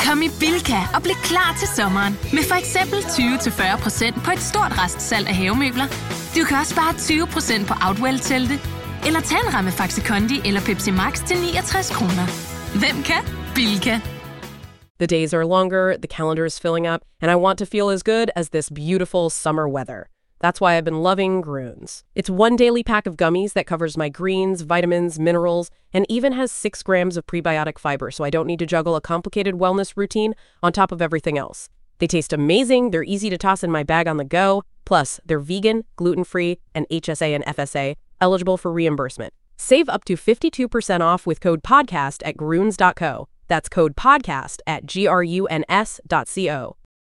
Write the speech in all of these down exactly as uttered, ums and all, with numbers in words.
Kom i Bilka og bliv klar til sommeren. Med for eksempel tyve til fyrre procent på et stort restsalg af havemøbler. Du kan også spare tyve procent på Outwell-telte. Eller tage en ramme Faxi Kondi eller Pepsi Max til niogtres kroner. Hvem kan? Bilka. The days are longer, the calendar is filling up, and I want to feel as good as this beautiful summer weather. That's why I've been loving Grüns. It's one daily pack of gummies that covers my greens, vitamins, minerals, and even has six grams of prebiotic fiber, so I don't need to juggle a complicated wellness routine on top of everything else. They taste amazing, they're easy to toss in my bag on the go, plus they're vegan, gluten-free, and H S A and F S A, eligible for reimbursement. Save up to fifty-two percent off with code PODCAST at gruns dot co. That's code PODCAST at G-R-U-N-S dot C-O.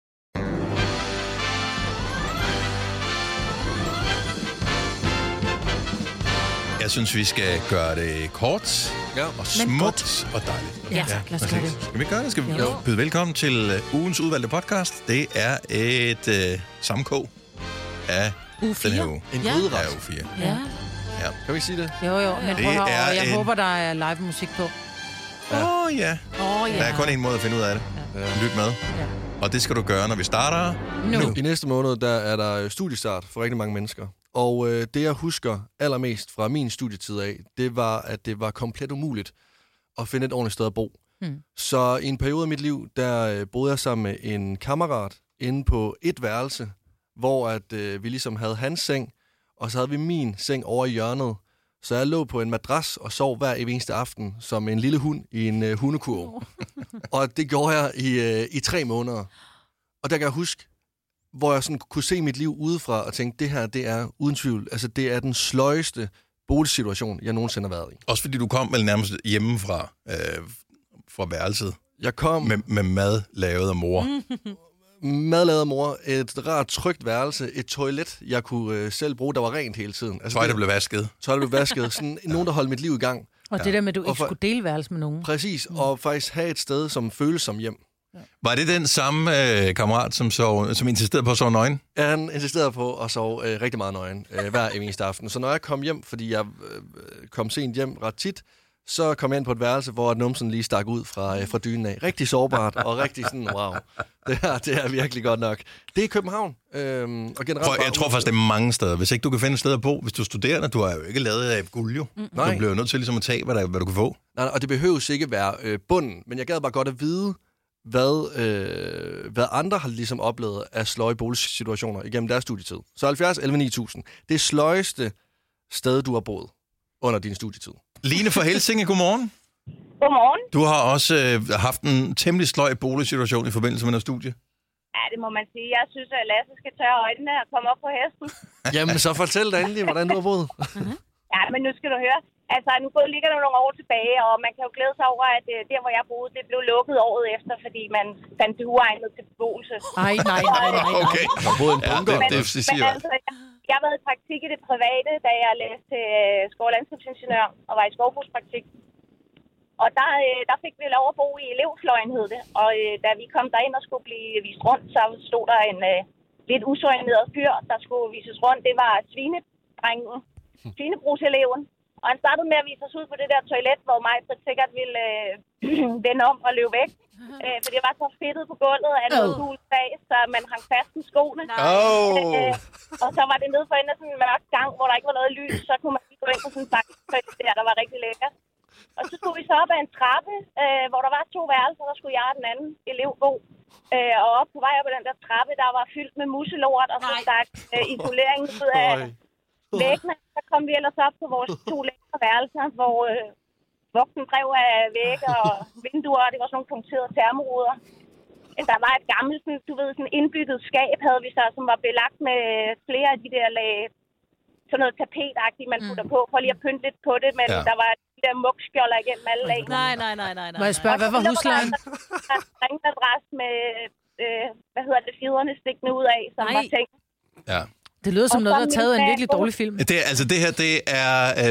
Jeg synes, vi skal gøre det kort ja. og smukt og dejligt. Ja, tak. Lad os gøre det. Skal vi gøre det? Skal vi jo. byde velkommen til uh, ugens udvalgte podcast. Det er et uh, sammenkog af uge fire. den her uge. En ja. gryderet. Ja, uge fire. Ja. Ja. Kan vi sige det? Jo, jo. Men prøv at høre, jeg en... håber, der er live musik på. Åh, ja. Oh, ja. Oh, ja. Der er kun en måde at finde ud af det. Ja. Lyt med. Ja. Og det skal du gøre, når vi starter nu. nu. I næste måned, der er der studiestart for rigtig mange mennesker. Og øh, det, jeg husker allermest fra min studietid af, det var, at det var komplet umuligt at finde et ordentligt sted at bo. Hmm. Så i en periode af mit liv, der øh, boede jeg sammen med en kammerat inde på et værelse, hvor at, øh, vi ligesom havde hans seng, og så havde vi min seng over i hjørnet. Så jeg lå på en madras og sov hver eneste aften som en lille hund i en øh, hundekurv. Oh. Og det gjorde jeg i, øh, i tre måneder. Og der kan jeg huske, hvor jeg sådan kunne se mit liv udefra og tænke, det her, det er uden tvivl, altså det er den sløjeste boligsituation, jeg nogensinde har været i. Også fordi du kom vel nærmest hjemmefra øh, fra værelset. Jeg kom med, med mad lavet af mor. Mad lavet af mor, et rart trygt værelse, et toilet, jeg kunne øh, selv bruge, der var rent hele tiden. Altså, tøj, der blev vasket. Tøj, der blev vasket. Sådan nogen, der holdt mit liv i gang. Og ja. det der med, at du ikke for... skulle dele værelse med nogen. Præcis, mm. og faktisk have et sted, som føles som hjem. Ja. Var det den samme øh, kammerat, som, sov, som insisterede på at sove nøgen? Ja, han insisterede på at sove øh, rigtig meget nøgen øh, hver eneste aften. Så når jeg kom hjem, fordi jeg øh, kom sent hjem ret tit, så kom jeg ind på et værelse, hvor numsen lige stak ud fra, øh, fra dynen af. Rigtig sårbart og rigtig sådan, wow, det her, det er virkelig godt nok. Det er i København. Øhm, og generelt For, jeg tror faktisk, det er mange steder. Hvis ikke du kan finde et sted at bo, hvis du er studerende, du har jo ikke lavet af guld jo. Mm. Du bliver jo nødt til ligesom at tage, hvad, der, hvad du kan få. Nej, og det behøves ikke være øh, bunden, men jeg gad bare godt at vide, hvad, øh, hvad andre har ligesom oplevet af sløje boligsituationer igennem deres studietid. Så halvfjerds elleve ni tusind. Det sløjeste sted, du har boet under din studietid. Line fra Helsinge, godmorgen. Godmorgen. Du har også øh, haft en temmelig sløj boligsituation i forbindelse med noget studie. Ja, det må man sige. Jeg synes, at Lasse skal tørre øjnene og komme op på hesten. Jamen, så fortæl da endelig, hvordan du har boet. Ja, men nu skal du høre. Altså, nu ligger der nogle år tilbage, og man kan jo glæde sig over, at der, hvor jeg boede, det blev lukket året efter, fordi man fandt det uegnet til beboelse. Nej, nej, nej, nej. Okay. Der boede en bunker. Ja, det, det, det siger men altså, jeg, jeg har været i praktik i det private, da jeg læste til skov- og landskabsingeniør og var i skovbrugspraktik. Og der, der fik vi lov at bo i elevfløjen, hed det. Og da vi kom derind og skulle blive vist rundt, så stod der en uh, lidt usoigneret fyr, der skulle vises rundt. Det var svinedrengen, svinebrugseleven. Og han startede med at vise os ud på det der toilet, hvor mig sikkert ville øh, vende om og løbe væk. Øh, for det var så fedtet på gulvet af noget gul sag, så man hang fast i skoene. Oh. Øh, og så var det nede for enden af sådan en mørk gang, hvor der ikke var noget lys. Så kunne man lige gå ind på sådan en bakke der, der var rigtig lækkert. Og så skulle vi så op ad en trappe, øh, hvor der var to værelser, der skulle jeg og den anden elev bo. Øh, og op på vej op ad den der trappe, der var fyldt med muselort, og så stak øh, isoleringen ud af væggene. Så kom vi ellers op på vores to lækre værelser, hvor øh, vugten drev af vægge og vinduer, det var sådan nogle punkterede termoruder. Der var et gammelt, du ved, sådan indbygget skab, havde vi så, som var belagt med flere af de der lag, sådan noget tapetagtigt, man putter på, for lige at pynte lidt på det, men ja. Der var de der mugskjolder igennem alle lag. Nej, nej, nej, nej, nej. Må jeg spørge, hvad var huslejen? Der var en adresse med, øh, hvad hedder det, fjederne stikkende ud af, som nej. Var tænkt. Ja. Det lyder som noget, der er taget af en virkelig dårlig film. Det, altså, det her, det er øh,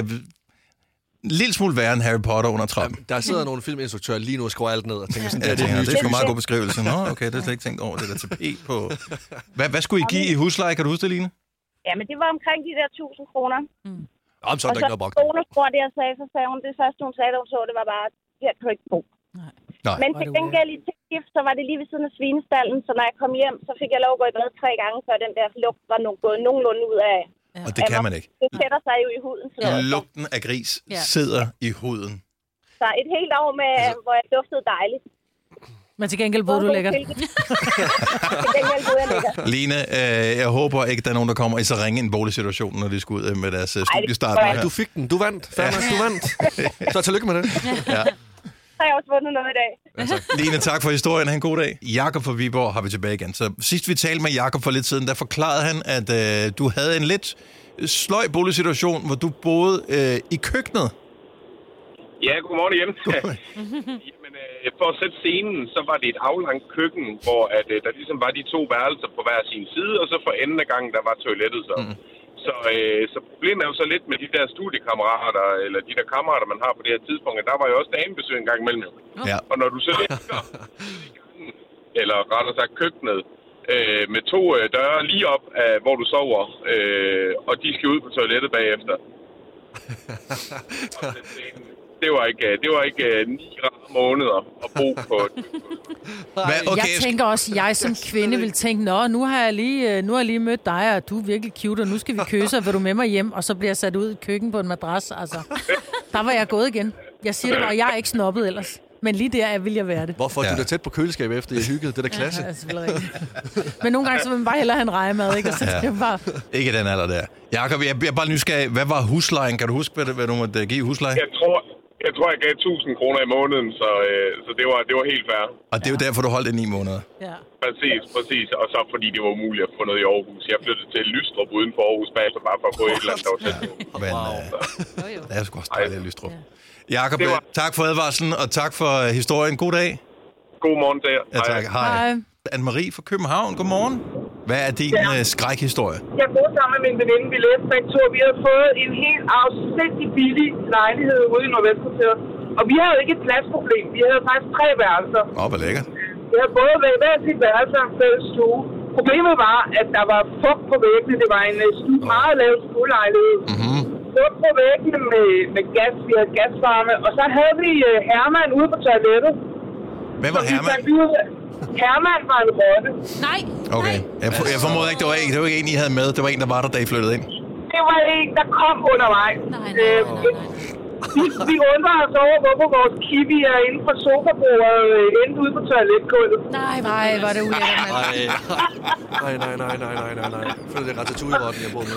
en lille smule værre end Harry Potter under trappen. Ja, der sidder nogle filminstruktører lige nu og skruer alt ned og tænker sådan, ja, det, det, det, det, det er sgu meget god beskrivelse. Nå, okay, det har jeg slet ikke tænkt over, det der tapet på. Hvad, hvad skulle I give i husleje? Kan du huske det, Line? Ja, men det var omkring de der tusind kroner. Mm. Jamen, så er der ikke noget brugt. Og så tror det, jeg sagde, så sagde hun, det første, hun sagde, hun så, det var bare, her kan du ikke bo. Nej. Nej. Men til gengæld i skift, så var det lige ved siden af svinestallen, så når jeg kom hjem, så fik jeg lov at gå i bad tre gange, før den der lugt var no- gået nogenlunde ud af. Ja. Og det kan man ikke. Det sætter sig jo i huden. Så ja. Lugten af gris ja. sidder i huden. Så et helt år, med, altså... hvor jeg duftede dejligt. Men til gengæld boede du lækkert. Til gengæld boede jeg lækkert. Line, øh, jeg håber ikke, der er nogen, der kommer i så ringe en boligsituation, når de skal ud med deres uh, studiestart. Nej, du fik den. Du vandt. Færdig, ja. Du vandt. Så tillykke med det. Ja. Så har jeg også vundet noget i dag. Ja, tak. Line, tak for historien. Ha' en god dag. Jakob fra Viborg har vi tilbage igen. Så sidst vi talte med Jakob for lidt siden, der forklarede han, at øh, du havde en lidt sløj boligsituation, hvor du boede øh, i køkkenet. Ja, godmorgen igen. Jamen, øh, for at sætte scenen, så var det et aflangt køkken, hvor at, øh, der ligesom var de to værelser på hver sin side, og så for enden af gangen, der var toilettet så. Mm. Så, øh, så problemet er jo så lidt med de der studiekammerater, eller de der kammerater, man har på det her tidspunkt. Der var jo også damebesøg en gang imellem. Ja. Og når du så ligger eller rettere sagt køkkenet, øh, med to øh, døre lige op af, hvor du sover, øh, og de skal ud på toilettet bagefter. Det var ikke, det var ikke uh, ni måneder at bo på. Hvad? Okay. Jeg tænker også, at jeg som kvinde vil tænke, nå, nu har jeg lige, nu har jeg lige mødt dig, og du er virkelig cute, og nu skal vi kysse, og vil du med mig hjem? Og så bliver jeg sat ud i køkken på en madras. Altså, der var jeg gået igen. Jeg siger det bare, jeg er ikke snobbet ellers. Men lige der vil jeg være det. Hvorfor? Ja. Du er tæt på køleskabet efter, jeg hyggede. Det er da klasse. Ja, ja, men nogle gange så vil man bare hellere have en rejemad, ikke? Og så ja. bare... Ikke den alder der. Jakob, jeg er bare nysgerrig. Hvad var huslejen? Kan du huske, hvad, hvad du måtte give husleje? Jeg tror... Jeg tror, jeg gav tusind kroner i måneden, så, øh, så det, var, det var helt fair. Og det er jo derfor, du holdt det ni måneder? Ja. Præcis, præcis. Og så fordi det var umuligt at få noget i Aarhus. Jeg flyttede til Lystrup uden for Aarhus bagefter, bare for at få et eller andet, der var tæt på. Men øh, det er sgu også dejligt at Lystrup. Ja. Jakob, var... tak for advarslen, og tak for historien. God dag. God morgen til jer. Ja, tak. Hej. Hej. Anne-Marie fra København, godmorgen. Hvad er din ja. uh, skrækhistorie? Jeg boede sammen med min veninde, vi læste begge to. Vi havde fået en helt afsindig billig lejlighed ude i Nordvestkvarteret. Og vi havde ikke et pladsproblem. Vi havde faktisk tre værelser. Åh, oh, hvor lækkert. Vi havde både hver sit værelse og en fælles stue. Problemet var, at der var fugt på væggene. Det var en stue, oh. meget lav stuelejlighed. Mm-hmm. Fugt på væggene med, med gas. Vi havde gasvarme. Og så havde vi uh, Herman ude på toilettet. Hvem var Herman? Herman var en rotte. Nej. Okay. Jeg, jeg formoder ikke, det var, ikke, det var ikke en, I havde med. Det var en, der var der, da I flyttede ind. Det var en, der kom undervejs. Nej, nej, nej, nej. Vi, vi undrer os over, hvorfor vores kiwi er inde fra sofabordet øh, endte ude på toiletgulvet. Nej, nej, var det ulækkert, mand. Nej, nej, nej, nej, nej, nej, nej. Jeg føler, det er ratatouille-rotten, jeg bor med.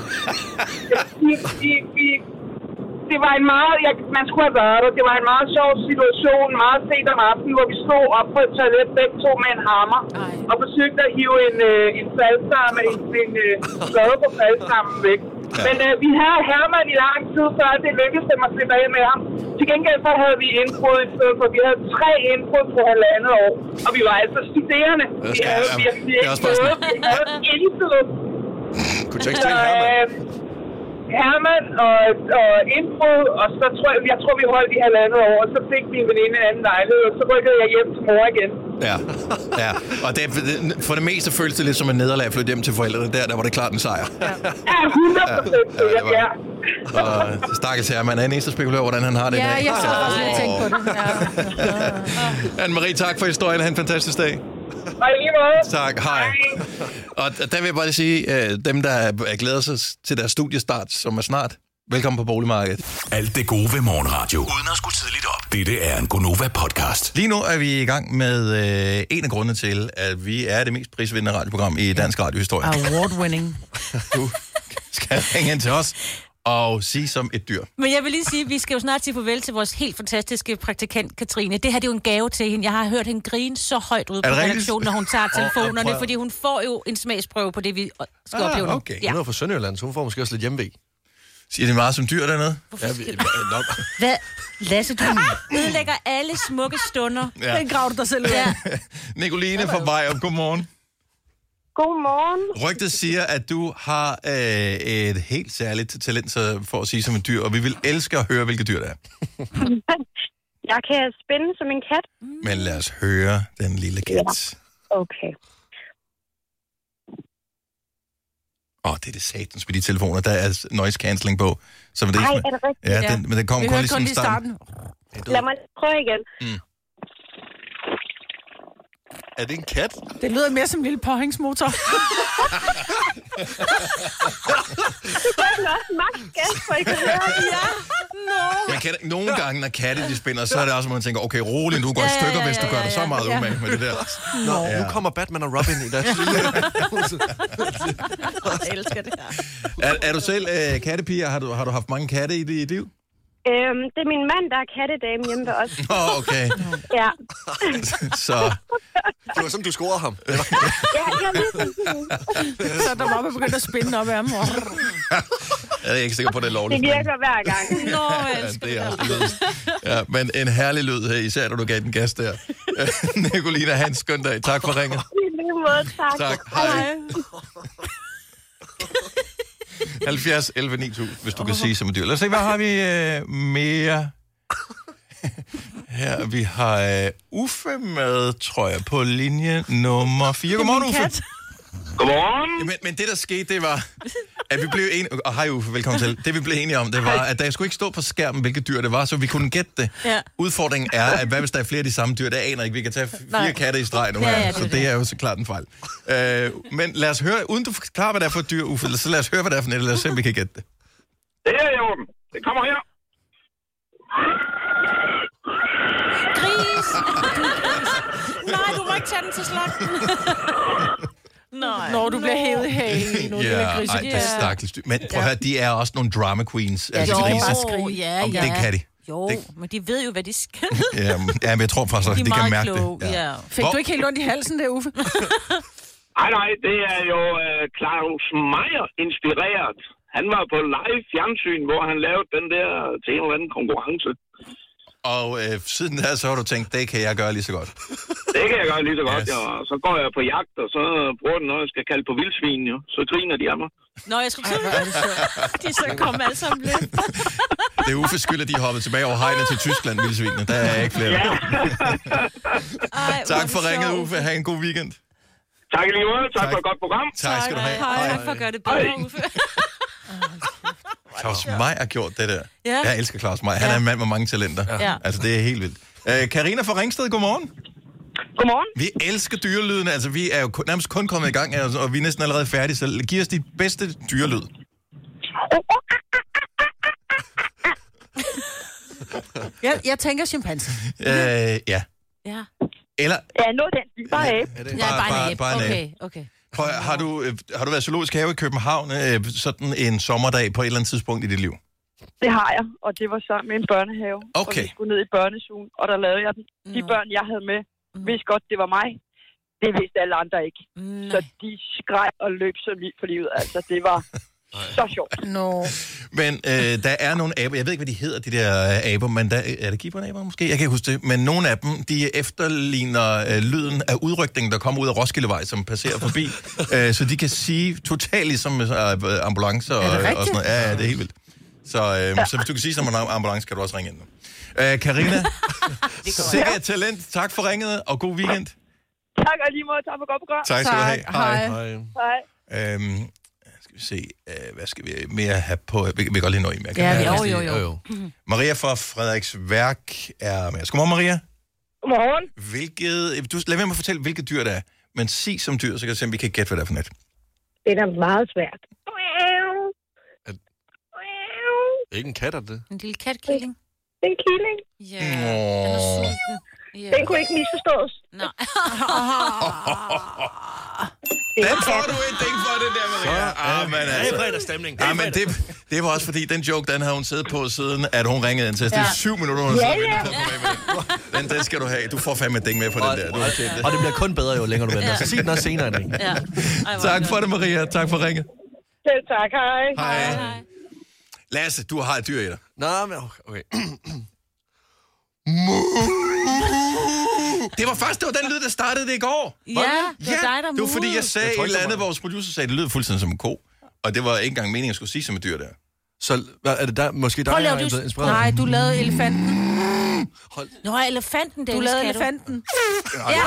Vi, vi, vi, det var en meget... Jeg, man skulle have været der. Det var en meget sjov situation, meget sent om aftenen, hvor vi stod op på et toilet, begge to med en hammer, Ej. og forsøgte at hive en, øh, en faldstamme, en, en øh, sløde på faldstammen væk. Ja. Men øh, vi havde Herman i lang tid, før det lykkedes dem at slippe af med ham. Til gengæld så havde vi indbrud i stedet for. Vi havde tre indbrud på halvandet år, og vi var altså studerende. Vi havde virkelig ikke noget. Vi havde intet. Kunne du ikke stille Herman? Herman og, og indbrud, og så tror jeg, jeg tror, vi holdt i halvandet år, og så fik min veninde en anden lejlighed, og så rykkede jeg hjem til mor igen. Ja, ja. Og det, for det meste føles det lidt som en nederlag at flytte hjem til forældrene. Der, der var det klart en sejr. Ja, ja hundrede procent. Ja, ja. Og stakkels Herman er en eneste spekulerer, hvordan han har det i dag. Ja, jeg så også lidt tænkt på det. Ja. Anne-Marie, tak for historien. Ha' en fantastisk dag. Og lige måde. Tak, hej. Og der vil jeg bare sige, dem der glæder sig til deres studiestart, som er snart, velkommen på Boligmarkedet. Alt det gode ved morgenradio, uden at skulle tidligt op. Dette er en Gonova-podcast. Lige nu er vi i gang med øh, en af grundene til, at vi er det mest prisvindende radioprogram i dansk radiohistorie. Award-winning. Du skal ringe ind til os og sige som et dyr. Men jeg vil lige sige, at vi skal jo snart sige farvel til vores helt fantastiske praktikant, Katrine. Det her det er jo en gave til hende. Jeg har hørt hende grine så højt ud på redaktionen, når hun tager telefonerne, oh, fordi hun får jo en smagsprøve på det, vi skal ah, opleve nu. Okay. Ja. Hun er fra Sønderjylland, så hun får måske også lidt hjemmevæg. Siger det meget som dyr dernede? Ja, vi, Hvad? Lasse, du ødelægger alle smukke stunder. Ja. Den graver du dig selv ud af. Ja. Nicoline fra Vejrup, godmorgen. Godmorgen. Rygtet siger, at du har øh, et helt særligt talent for at sige som en dyr, og vi vil elske at høre, hvilke dyr det er. Jeg kan spænde som en kat. Men lad os høre den lille kat. Ja. Okay. Åh, oh, det er det satans med de telefoner. Der er noise cancelling på. Så det Ej, er det rigtigt? Ja, den, men den kommer kun lige sådan starten. Lad mig prøve igen. Mm. Er det en kat? Det lyder mere som en lille påhængsmotor. Det var også maks gas, for I kan høre det. Ja, no. Man kan, nogle gange, når katte de spænder, så er det også, at man tænker, okay, rolig, du går i stykker, hvis du gør dig så meget umage med det der. Nå, ja. Nu kommer Batman og Robin i deres lille... Jeg elsker det her. Er, er du selv øh, kattepige? Har du, har du haft mange katte i dit liv? Øhm, det er min mand, der er kattedame hjemme ved os. Åh, oh, okay. Ja. Så... Det var som du scorede ham. Ja, jeg ved det. Så der var man begyndt at spænde op af ham. Jeg er ikke sikker på, det er lovligt. Det virker hver gang. Nå, jeg Ja, elsker det er det. også løs. Ja, men en herlig lyd her, især når du gav den gas der. Nicolina, have en skøn dag. Tak for ringet. I lige måde, tak. Tak. Hej. halvfjerds elleve ni tusind, hvis du kan sige som et dyr. Lad os se, hvad har vi øh, mere? Her, vi har øh, Uffe med, tror jeg, på linje nummer fire. Godmorgen, Uffe. Godmorgen. Ja, men, men det, der skete, det var, at vi blev enige... Og hej Uffe, velkommen til. Det, vi blev enige om, det var, at der skulle ikke stå på skærmen, hvilket dyr det var, så vi kunne gætte det. Ja. Udfordringen er, at hvad hvis der er flere af de samme dyr? Det aner ikke. Vi kan tage fire Nej. katte i streg nu her, ja, ja, det så det, det er jo så klart en fejl. Øh, men lad os høre, uden du forklarer, hvad det er for et dyr, Uffe, så lad os høre, hvad det er for et, lad os se, om vi kan gætte det. Det er jo. Det kommer her. Gris! Nej, du må ikke tage den til slagten. Nej. Når du bliver hævet i hagen. Ja, ej, det er stakkels dyr. Men prøv at høre, de er også nogle drama queens. Ja, altså, jo, grise. bare ja, Om ja. det kan de. Jo, det... men de ved jo, hvad de skal. ja, men, ja, men jeg tror faktisk, at de, de kan mærke kloge. det. Ja. Ja. Fik Hvor... du ikke helt ondt i halsen der, Uffe? Nej, nej, det er jo uh, Claus Meyer inspireret. Han var på live fjernsyn, hvor han lavede den der til en eller anden konkurrence. Og øh, siden der, så har du tænkt, det kan jeg gøre lige så godt. Det kan jeg gøre lige så godt, yes. ja. Så går jeg på jagt, og så bruger den noget, jeg skal kalde på vildsvin, jo. Så griner de af mig. Nå, jeg skulle sige, at de så kommer alle sammen lidt. Det er Uffes skyld, at de er hoppet tilbage over hegnet til Tyskland, vildsvinene. Der er ikke flere. Ja. Ej, tak for ringet, Uffe. Ha' en god weekend. Tak i lige måde. Tak, tak for et godt program. Tak skal du have. Hej. Tak for at gøre det bedre, Uffe. Claus Meyer har gjort det der. Ja. Jeg elsker Claus Meyer. Han er en mand med mange talenter. Ja. Altså, det er helt vildt. Uh, Carina fra Ringsted, godmorgen. Godmorgen. Vi elsker dyrelydene. Altså, vi er jo kun, nærmest kun kommet i gang, altså, og vi er næsten allerede færdige. Så giv os dit bedste dyrelyd. jeg, jeg tænker chimpanse. Uh, ja. Ja. Eller... Ja, nu er den. Bare æb. Ja, Ja, bare en æb. bare en Okay, æb. okay. Prøv, har, du, øh, har du været zoologisk have i København øh, sådan en sommerdag på et eller andet tidspunkt i dit liv? Det har jeg, og det var sammen med en børnehave. Okay. Og vi skulle ned i børnesugen, og der lavede jeg den. De Nå. børn, jeg havde med, vidste godt, det var mig. Det vidste alle andre ikke. Nej. Så de skreg og løb så vildt for livet. Altså, det var så sjovt. Nå. Men øh, der er nogle aber, jeg ved ikke, hvad de hedder, de der øh, aber, men der, er det gibberaber måske? Jeg kan ikke huske det. Men nogle af dem, de efterligner øh, lyden af udrykningen, der kommer ud af Roskildevej, som passerer forbi. øh, så de kan sige totalt ligesom øh, ambulancer og, og sådan noget. Ja, ja, det er helt vildt. Så, øh, ja. så hvis du kan sige som en ambulance, kan du også ringe ind. Øh, Carina, sikkert talent. Tak for ringet, og god weekend. Tak og lige måde. Tak for godt program. Tak skal du have. Hej. Hej. Hej. Øhm, skal vi se, øh, hvad skal vi mere have på? Vi, vi kan godt lige nå en mere. Ja, Kan jo, vi- jo, jo. jo. Maria fra Frederiksværk er med os. Godmorgen, Maria. Godmorgen. Hvilket, du, lad være med at fortælle, hvilket dyr det er. Men sig som dyr, så kan jeg se, om vi kan gætte, hvad det er for net. Det er da meget svært. Ikke en kat, er det? En lille katkilling. Det er en killing. Ja, den er sulten. Ja. Den kunne ikke misforstås. Nej. Den får du et ding for, det der, Maria. Ah, men altså. fredagsstemning. Ja, men det, det var også fordi, den joke, den havde hun siddet på siden, at hun ringede ind til os. Det er Ja. syv minutter, hun har Ja, siddet ja. og ventet på at komme med. Den, den skal du have. Du får fandme et ding med på den der. Du har tjent det. Og det bliver kun bedre, jo længere du venter. Så sig den også senere i dag. Ja. Ej, hvor Tak godt. for det, Maria. Tak for ringet. Selv tak. Hej. Hej. Hej. Lasse, du har et dyr i dig. Nå, men okay. Det var først, det var den lyd, der startede det i går. Ja, det var dig, der det var fordi, jeg sagde Jeg et tror ikke, eller så andet, meget. vores producer sagde, det lød fuldstændig som en ko. Og det var ikke engang meningen, jeg skulle sige som et dyr der. Så hvad, er det der, måske dig, Prøv at der lave har du- inspireret? Nej, du lavede elefanten. Hold. Nå, elefanten, Du Dennis, lavede kan du? elefanten. Ja.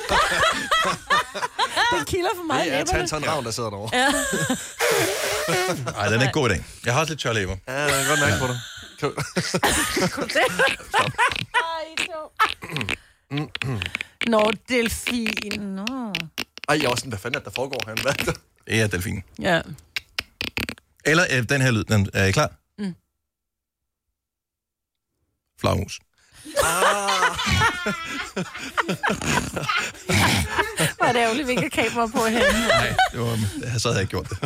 Det kilder for mig i Det er læberne. Tanton Ravn, der sidder derovre. Ej, den er ikke god i dag. Jeg har også lidt tør læber. Ja, jeg kan godt mærke på dig. Kan- Nå, delfin. Nå. Ej, jeg var sådan, hvad fanden er der foregår her? Hvad? Det er delfin. Ja. Eller øh, den her lyd, den, er I klar? Mm. Flagermus. Ah. Hvor er det ærgerligt, vi ikke har kamera på henne. Nej, det var, så havde jeg ikke gjort det.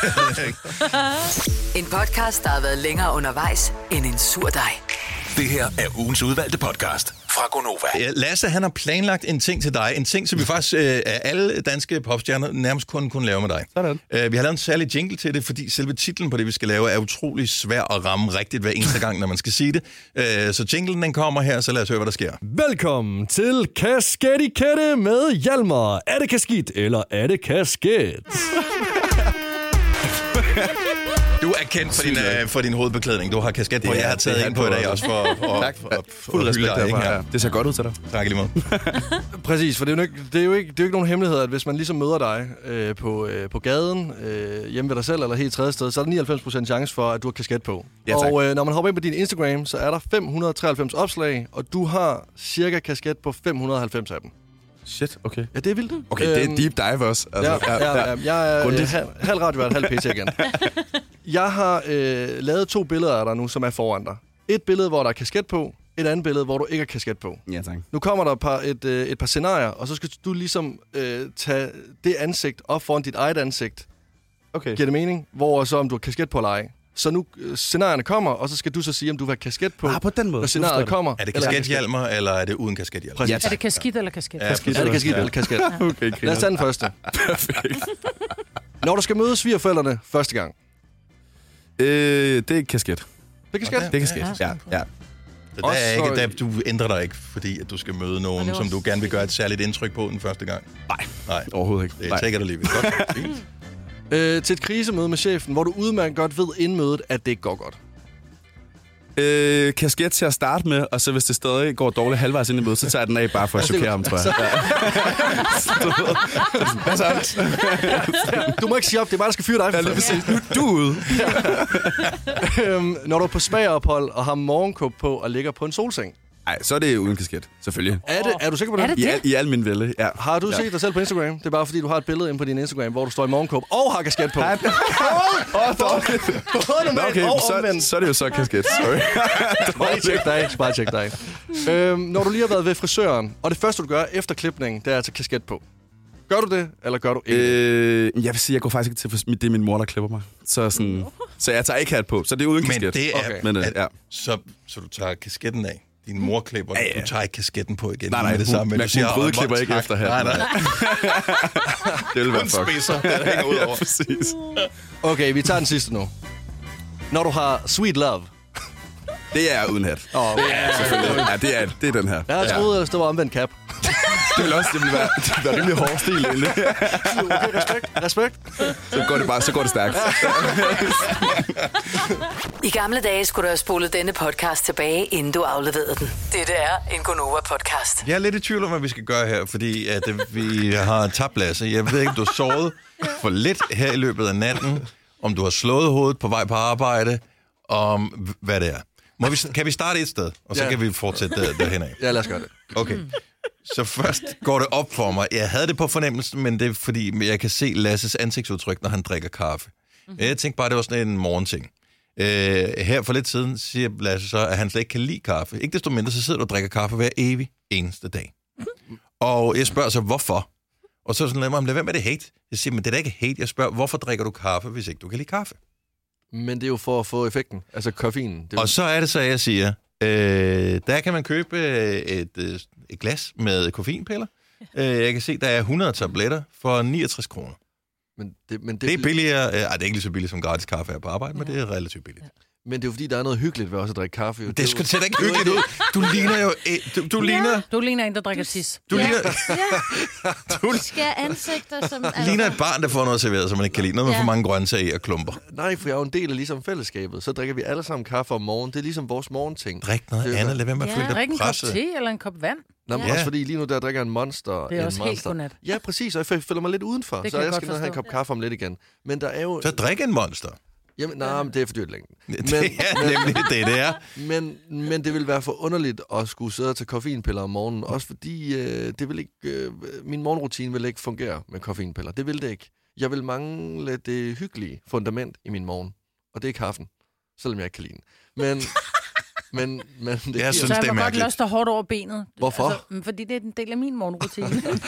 En podcast, der har været længere undervejs end en sur dej. Det her er ugens udvalgte podcast fra Gonova. Lasse, han har planlagt en ting til dig. En ting, som vi faktisk øh, alle danske popstjerner nærmest kun kunne lave med dig. Sådan. Øh, vi har lavet en særlig jingle til det, fordi selve titlen på det, vi skal lave, er utrolig svær at ramme rigtigt hver eneste gang, når man skal sige det. Øh, så jinglen, den kommer her, så lad os høre, hvad der sker. Velkommen til Kasketikette med Hjalmar. Er det kasket, eller er det kasket? Du er kendt for din, øh, for din hovedbeklædning. Du har kasket på. Jeg har taget en på i dag også for, for, tak. for, for, for fuld respekt dig, derfra. Ja. Det ser godt ud til dig. Tak lige måde. Præcis, for det er, jo ikke, det, er jo ikke, det er jo ikke nogen hemmelighed, at hvis man ligesom møder dig øh, på, øh, på gaden, øh, hjemme ved dig selv eller helt tredje sted, så er der nioghalvfems procent chance for, at du har kasket på. Ja, og øh, når man hopper ind på din Instagram, så er der fem hundrede og treoghalvfems opslag, og du har cirka kasket på fem hundrede og halvfems af dem. Shit, okay. Ja, det er vildt. Okay, det er deep dive også. Altså, ja, ja, ja, jeg er øh, halv, halv radiovært, halv P C igen. Jeg har øh, lavet to billeder af dig nu, som er foran dig. Et billede, hvor der er kasket på. Et andet billede, hvor du ikke har kasket på. Ja, tak. Nu kommer der et par, et, øh, et par scenarier, og så skal du ligesom øh, tage det ansigt op foran dit eget ansigt. Okay. Giver det mening? Hvor så om du har kasket på eller ej. Så nu øh, scenarierne kommer, og så skal du så sige, om du vil have kasket på. Ah, på den måde. Når scenariet kommer. Er det kaskethjelmer, eller er det uden kaskethjelmer? Ja, er det kasket eller kasket? Ja, kasket. Er det kasket eller kasket? Okay, lad os tage den første. Perfekt. Når du skal møde svigerforældrene første gang. Øh, det er kasket. Det er kasket? Det er kasket, ja. ja. Så der er ikke, der, du ændrer dig ikke, fordi at du skal møde nogen, som du gerne vil gøre et særligt indtryk på den første gang? Nej, Nej. overhovedet ikke. Det tænker du lige ved. Godt, fint. Øh, til et krisemøde med chefen, hvor du udmærket godt ved inden mødet, at det ikke går godt. Øh, kasket til at starte med, og så hvis det stadig går dårligt halvvejs ind i mødet, så tager jeg den af bare for at chokere ham, tror jeg. Hvad så? Du må ikke sige op, det er mig, der skal fyre dig. Ja, lige præcis. Nu du er ude. øhm, når du er på spagerophold og har morgenkåb på og ligger på en solseng. Nej, så er det uden kasket, selvfølgelig. Er, det, er du sikker på det? Er det I, det? al, I al min vælde, ja. Har du ja. set dig selv på Instagram? Det er bare fordi, du har et billede inde på din Instagram, hvor du står i morgenkåb og har kasket på. Åh, dårligt. Okay, så, så er det jo så kasket. Sorry. Bare tjek dig. Bare tjek dig. Øhm, når du lige har været ved frisøren, og det første, du gør efter klipningen, det er at tage kasket på. Gør du det, eller gør du ikke øh, Jeg vil sige, jeg går faktisk ikke til, for det er min mor, der klipper mig. Så, sådan, så jeg tager ikke hat på, så det er uden kasket. Men det er... Okay. Men, øh, ja. så, så du tager kasketten af? Din mor klipper, ja, ja. Du tager ikke kasketten på igen. Nej, nej, det samme. Men du siger, hun klipper ikke efter hatten. Nej, nej. Det vil være fuck. Hun spidser, det hænger ud over. Ja, præcis. Okay, vi tager den sidste nu. Når du har sweet love. Det er uden hat. Åh, oh, ja, selvfølgelig. Ja, det er, det er den her. Jeg troede, ja. at det var omvendt cap. Det vil også det vil være, det vil være rimelig hård stil. Okay, respekt. Respekt. Så går det bare, så går det stærkt. I gamle dage skulle du have spolet denne podcast tilbage, inden du afleverede den. Dette er en Gonova-podcast. Jeg er lidt i tvivl om, hvad vi skal gøre her, fordi at vi har tabt Lasse. Jeg ved ikke, om du har sovet for lidt her i løbet af natten, om du har slået hovedet på vej på arbejde, om hvad det er. Må vi, kan vi starte et sted, og så ja. kan vi fortsætte der, derhen af? Ja, lad os gøre det. Okay. Så først går det op for mig. Jeg havde det på fornemmelsen, men det er fordi, jeg kan se Lasses ansigtsudtryk, når han drikker kaffe. Mm-hmm. Jeg tænkte bare, det var sådan en morgenting. Øh, her for lidt siden siger Lasse så, at han slet ikke kan lide kaffe. Ikke desto mindre, så sidder du og drikker kaffe hver evig eneste dag. Mm-hmm. Og jeg spørger så, hvorfor? Og så sådan, lad hvem er det hate? Jeg siger, men det er da ikke hate. Jeg spørger, hvorfor drikker du kaffe, hvis ikke du kan lide kaffe? Men det er jo for at få effekten, altså koffeinen. Det er jo... Og så er det så, jeg siger, øh, der kan man købe et, et glas med koffeinpiller. Øh, jeg kan se, der er hundrede tabletter for niogtres kroner. Men det, men det, det er billigere, øh, det er ikke lige så billigt som gratis kaffe her på arbejde, ja. Men det er relativt billigt. Ja. Men det er jo fordi, der er noget hyggeligt ved også at drikke kaffe. Jo. Det, det skal da ikke hyggeligt ud. Du ligner jo... Du, du, ja. ligner, du ligner en, der drikker tis. Du ja. ligner... Ja. Du skal ansigter som... Altså... ligner et barn, der får noget serveret, som man ikke kan lide. Noget med ja. for mange grøntsager og klumper. Nej, for jeg er jo en del af ligesom fællesskabet. Så drikker vi alle sammen kaffe om morgenen. Det er ligesom vores morgenting. Drik noget andet. Lad være med at føle dig presset. Drik en kop te eller en kop vand. Nå, men ja. også fordi lige nu der drikker en Monster. Det er en også monster. helt godnat. Ja, præcis. Og jeg føler mig lidt udenfor. Det så jeg, jeg skal ned have en kop kaffe om lidt igen. Men der er jo... Så drik en Monster. Jamen, nej, men det er for dyrt længden. Men, det er nemlig det, det er. Men, men det vil være for underligt at skulle sidde og tage koffeinpiller om morgenen, også fordi øh, det vil ikke, øh, min morgenrutine vil ikke fungere med koffeinpiller. Det vil det ikke. Jeg vil mangle det hyggelige fundament i min morgen, og det er kaffen, selvom jeg ikke kan lide den. Men... Men, men det jeg synes, så det er jeg må godt mærkeligt. løste hårdt over benet. Hvorfor? Altså, fordi det er en del af min morgenrutine.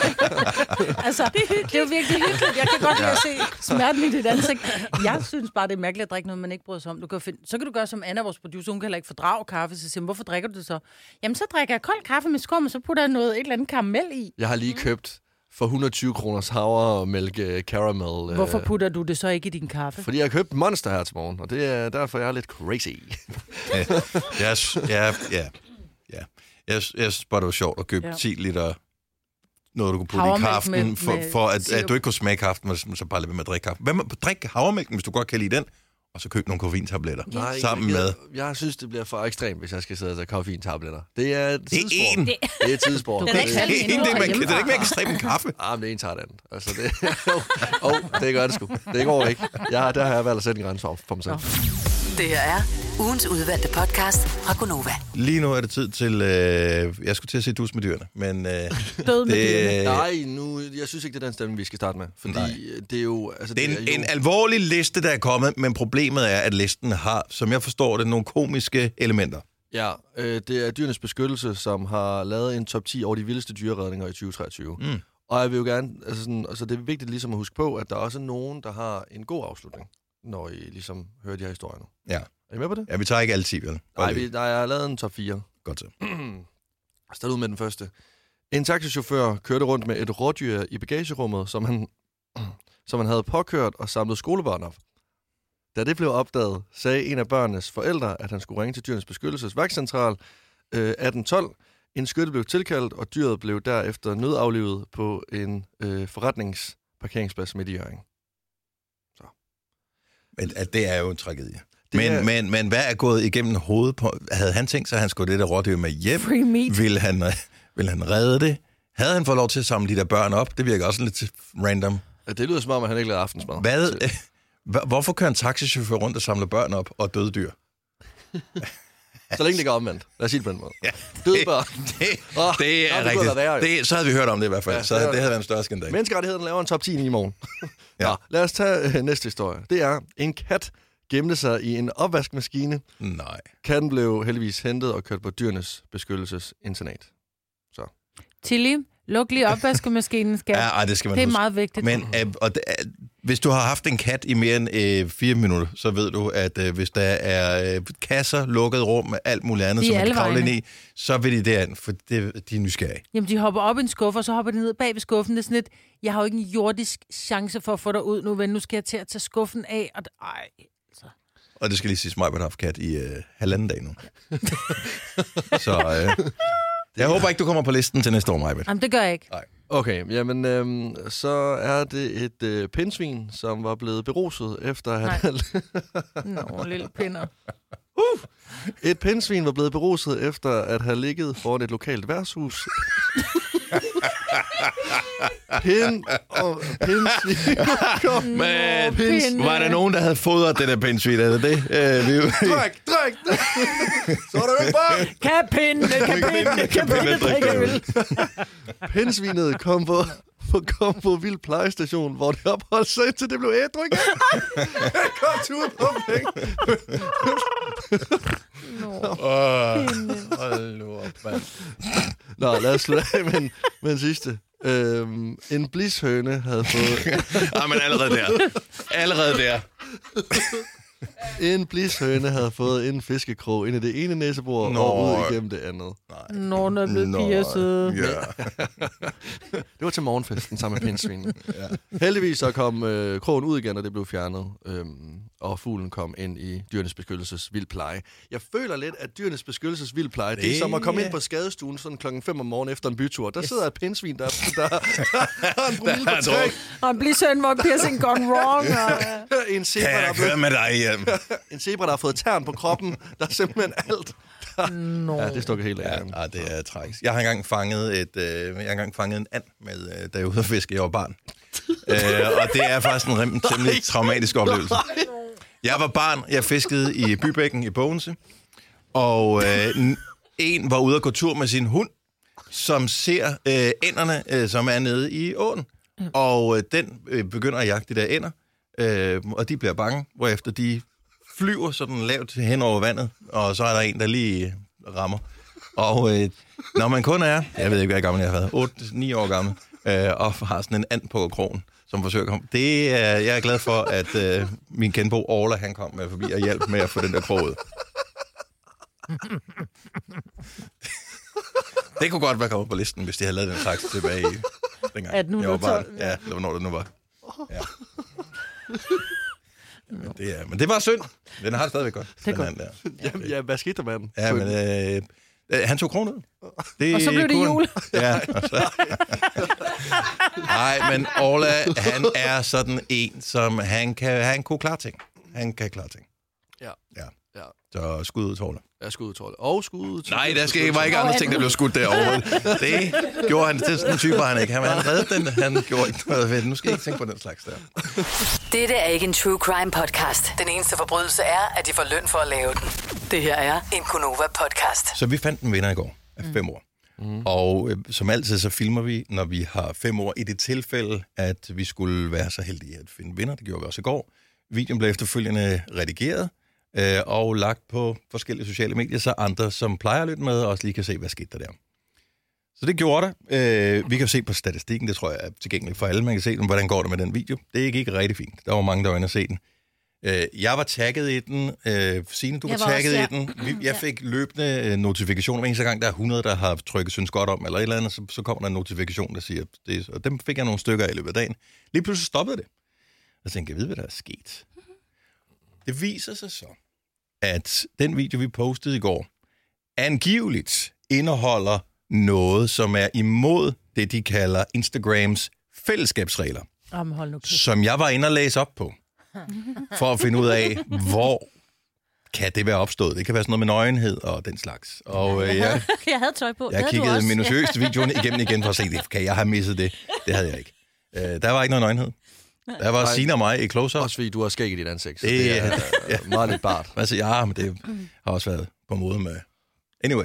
altså, det er, det er jo virkelig hyggeligt. Jeg kan godt lide at se smerten i dit ansigt. Jeg synes bare, det er mærkeligt at drikke noget, man ikke bryder sig om. Du kan finde, så kan du gøre som Anna, vores producer. Hun kan heller ikke fordrage kaffe. Så siger hun, hvorfor drikker du det så? Jamen, så drikker jeg kold kaffe med skum, og så putter jeg noget, et eller andet karamel i. Jeg har lige købt for et hundrede og tyve kroners havremælk caramel. Hvorfor putter du det så ikke i din kaffe? Fordi jeg har købt Monster her til morgen, og det er derfor, jeg er lidt crazy. ja, ja, ja, ja, ja. Jeg, jeg synes bare, det var sjovt at købe ja. ti liter noget, du kunne putte havremælk i kaffen, med, for, med for at, at du ikke kunne smage kaffen, men så bare lade være med at drikke kaffe. Hvad med drik havremælken, hvis du godt kan lide den, og så køb nogle koffeintabletter Nej, sammen jeg, med... Jeg, jeg synes, det bliver for ekstremt, hvis jeg skal sidde og tage koffeintabletter. Det er et tidssport. Det er en. Det er et tidssport. Det er ikke det, det er ikke mere ekstremt end kaffe. Ah, men det er en tager det andet. Altså, det, oh, oh, det gør det sgu. Det går ikke. Jeg, der har jeg valgt at sætte en grænse for, for mig selv. Det her er ugens udvalgte podcast fra Gonova. Lige nu er det tid til... Øh, jeg skulle til at sige dus med dyrene, men... Øh, Død med det, dyrene. Nej, nu, jeg synes ikke, det er den stemme, vi skal starte med. Fordi Nej. det er jo... Altså, det er, en, det er jo... en alvorlig liste, der er kommet, men problemet er, at listen har, som jeg forstår det, nogle komiske elementer. Ja, øh, det er Dyrenes Beskyttelse, som har lavet en top ti over de vildeste dyreredninger i tyve treogtyve. Mm. Og jeg vil jo gerne... Altså, sådan, altså det er vigtigt ligesom at huske på, at der er også nogen, der har en god afslutning, når I ligesom hører de her historier nu. Ja. Er I med på det? Ja, vi tager ikke alle ti, vel? Nej, vi, nej, jeg har lavet en top fire. Godt så. Start ud med den første. En taxichauffør kørte rundt med et rådyr i bagagerummet, som han, som han havde påkørt og samlet skolebørn op. Da det blev opdaget, sagde en af børnenes forældre, at han skulle ringe til Dyrenes Beskyttelses vagtcentral øh, atten tolv. En skytte blev tilkaldt, og dyret blev derefter nødaflivet på en øh, forretningsparkeringsplads midt i Hjørring. Så. Men at det er jo en tragedie. Men, er... men, men hvad er gået igennem hovedet på... Havde han tænkt sig, at han skulle det der rådyr med hjem? Free meat. Vil han, vil han redde det? Havde han fået lov til at samle de der børn op? Det virker også lidt random. Ja, det lyder som om, at han ikke lavede aftensmad. Hvad? Hvorfor kører en taxichauffør rundt og samler børn op og døde dyr? Så længe det går omvendt. Lad os sige det på en måde. Ja, døde børn. Det, det, oh, det er rigtigt. Være, det, så havde vi hørt om det i hvert fald. Ja, så det, det havde været en større skandal. Menneskerettigheden laver en top ti i morgen. Ja. Nå, lad os tage uh, næste historie. Det er, en kat gemte sig i en opvaskemaskine. Nej. Katten blev heldigvis hentet og kørt på Dyrenes Beskyttelses internat. Så. Tilly, luk lige opvaskemaskinen, skal. Ja, ej, det skal man Det er huske. meget vigtigt. Men øh, og, øh, hvis du har haft en kat i mere end øh, fire minutter, så ved du, at øh, hvis der er øh, kasser, lukket rum med alt muligt andet, som man kan kravle ind i, så vil de derind, for det, de er nysgerrige. Jamen, de hopper op i en skuffe, og så hopper de ned bag ved skuffen. Det er sådan lidt, jeg har jo ikke en jordisk chance for at få dig ud nu, men nu skal jeg til at tage skuffen af, og ej... Så. Og det skal lige sige, at jeg har haft kat i øh, halvanden dag nu. så øh, jeg håber ikke, du kommer på listen til næste år, Majbet. Jamen, det gør jeg ikke. Nej. Okay, jamen øhm, så er det et øh, pindsvin, som var blevet beruset efter at have... Nå, lille pinder. Uh! Et pindsvin var blevet beruset efter at have ligget foran et lokalt værtshus. Pind og pindsvin. Men pind. Var der nogen, der havde fodret det der pindsvin? Er det det? Øh, vi... Drik, drik! Så er der ikke bare... Kan pinde, kan pinde, kan pinde, drikke øl. Pindsvinet kom på, kom på Vild Plejestation, hvor det opholdt sig, indtil det blev ædru igen. Jeg kom tur på penge. Hold nu op, mand. Nå, lad os slutte af med en, med en sidste. Øhm, en blishøne havde fået... Ja, men allerede der. Allerede der. En blishøne havde fået en fiskekrog ind i det ene næsebord Nå. og ud igennem det andet. Nej. Nå, den er blevet pierced. Ja. Det var til morgenfesten sammen med pindsvinen. Ja. Heldigvis så kom øh, krogen ud igen, og det blev fjernet. Øhm, og fuglen kom ind i Dyrenes Beskyttelses vildpleje. Jeg føler lidt, at Dyrenes Beskyttelses vildpleje, det er som at komme ind på skadestuen sådan klokken fem om morgenen efter en bytur. Der sidder et pindsvin, der, der, der har en promille på tre. Og en blishøne, hvor piercing gone wrong. Og... en zebra, kan jeg køre med dig hjem? En zebra, der har fået tern på kroppen. Der er simpelthen alt. Der... No. Ja, det stukker helt af. Ja, ja, det er tragisk. Jeg har engang fanget, et, øh, jeg har engang fanget en and, med, øh, da jeg var ude at fiske, jeg var barn. øh, og det er faktisk en temmelig traumatisk oplevelse. Jeg var barn, jeg fiskede i Bybækken i Bogense, og øh, en var ude at gå tur med sin hund, som ser øh, ænderne, øh, som er nede i åen. Og øh, den øh, begynder at jagte de der ænder, øh, og de bliver bange, hvorefter de flyver sådan lavt hen over vandet, og så er der en, der lige rammer. Og øh, når man kun er, jeg ved ikke, hvad gammel jeg har været, otte ni år gammel, øh, og har sådan en and på krogen, som forsøger at komme. Det er, jeg er glad for, at øh, min genbo Orla, han kom med forbi og hjalp med at få den der krog ud. Det kunne godt være kommet på listen, hvis de havde lavet den slags tilbage i dengang. At nu jeg var barn. Ja, det var når det nu var. Ja. Men det, er, men det var synd. Den har det stadigvæk godt. Det er godt. Der. Jamen, ja, hvad skete der med den? Ja, men øh, øh, han tog kronen ud. Det, og så blev det kunne, jul. Ja. Nej, men Orla, han er sådan en, som han kan, han kunne klare ting. Han kan klare ting. Ja. Ja. Ja. Så skud ud til Orla. Ja, skud ud til Orla. Og skud ud til... Nej, der skal ikke, var ikke andre ting, der blev skudt derovre. Det gjorde han. Det er sådan en type, han ikke. Han, han reddede den, han gjorde ikke noget ved. Nu skal jeg ikke tænke på den slags der. Dette er ikke en true crime podcast. Den eneste forbrydelse er, at de får løn for at lave den. Det her er en Gonova podcast. Så vi fandt en vinder i går af fem år. Mm. Og øh, som altid, så filmer vi, når vi har fem år. I det tilfælde, at vi skulle være så heldige at finde vinder. Det gjorde vi også i går. Videoen blev efterfølgende redigeret øh, og lagt på forskellige sociale medier, så andre, som plejer at lytte med, også lige kan se, hvad skete der der. Så det gjorde det. Øh, vi kan se på statistikken, det tror jeg er tilgængeligt for alle. Man kan se, hvordan går det med den video. Det gik ikke rigtig fint. Der var mange, der var inde og se den. Øh, jeg var tagget i den. Øh, Signe, du var, var tagget også, ja. i den. Vi, jeg fik løbende notifikationer. Hver eneste gang, der er hundrede, der har trykket synes godt om, eller et eller andet, så, så kommer der en notifikation, der siger det. Og dem fik jeg nogle stykker i løbet af dagen. Lige pludselig stoppede det. Og så tænkte jeg, jeg ved, hvad der er sket. Det viser sig så, at den video, vi postede i går, angiveligt indeholder noget, som er imod det, de kalder Instagrams fællesskabsregler. Jamen, hold nu kæft. Som jeg var inde og læse op på, for at finde ud af, hvor kan det være opstået. Det kan være sådan noget med nøgenhed og den slags. Og øh, jeg, jeg havde tøj på. Jeg kiggede minutiøst videoen igennem igen for at se det. Kan jeg have misset det? Det havde jeg ikke. Øh, der var ikke noget nøgenhed. Der var Signe og mig i close-up. Også fordi du har skæg i dit ansigt, så det, det er ja. meget lidt bart. Altså, ja, men det har også været på mode med... Anyway.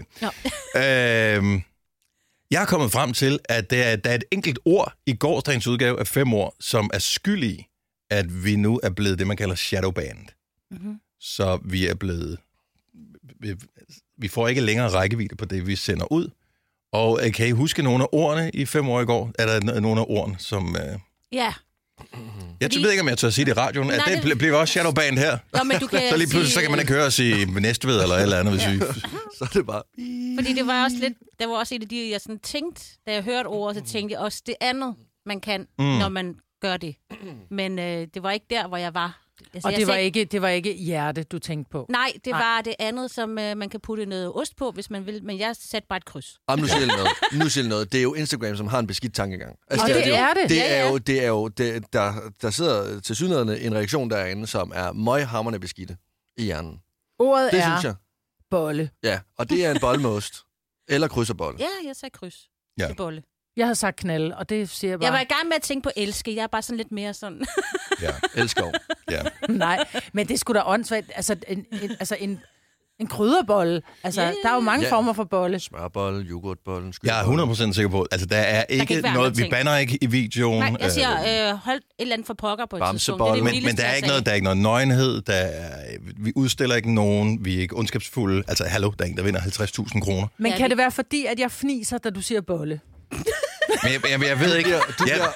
Ja. øhm, jeg er kommet frem til, at der er, der er et enkelt ord i gårsdagens udgave af fem år, som er skyld i, at vi nu er blevet det, man kalder shadowbanned. Mm-hmm. Så vi er blevet... Vi, vi får ikke længere rækkevidde på det, vi sender ud. Og kan I huske nogle af ordene i fem år i går? Er der nogle af ordene, som... Øh, ja. Jeg Fordi... ved ikke, om jeg tør at sige det i radioen. Nej, det, det bliver også shadowbanned her. Nå, men du kan så lige pludselig sige... så kan man ikke høre os i Næstved eller et eller andet. Hvis ja. vi... så er det bare... Fordi det var også lidt... Der var også et af de, jeg sådan tænkte, da jeg hørte ordet, så tænkte jeg også det andet, man kan, mm. når man gør det. Men øh, det var ikke der, hvor jeg var. Altså, og det jeg var, sagde... ikke, det var ikke hjerte, du tænkte på? Nej, det Nej. var det andet, som øh, man kan putte noget ost på, hvis man vil. Men jeg satte bare et kryds. Jamen, nu siger jeg noget. Nu siger jeg noget. Det er jo Instagram, som har en beskidt tankegang. Altså, og det, det er det. Det ja, ja. er jo, det er jo det, der, der sidder til synligheden en reaktion derinde, som er møghamrende beskidte i hjernen. Ordet det er synes jeg. bolle. Ja, og det er en bolle med ost. Eller kryds og bolle. Ja, jeg sagde kryds ja. til bolle. Jeg havde sagt knald, og det siger jeg bare... Jeg var i gang med at tænke på elske. Jeg er bare sådan lidt mere sådan... ja, elsker. Ja. Nej, men det skulle da åndssvagt. Altså, en, en, altså en, en krydderbolle. Altså, yeah. der er jo mange yeah. former for bolle. Smørbolle, yoghurtbolle, skyldbolle. Jeg er hundrede procent sikker på, altså der er ikke, der ikke noget... Vi banner ikke i videoen. Nej, jeg siger, øh, hold et eller andet for pokker på et tidspunkt. Det det men, men der er ikke noget, der er ikke noget nøgenhed. Der er, vi udstiller ikke nogen. Vi er ikke ondskabsfulde. Altså, hallo, der er en, der vinder halvtreds tusind kroner. Men ja, kan det... det være fordi, at jeg fniser, da du siger bolle? Men jeg, jeg, jeg ved ikke... Jeg,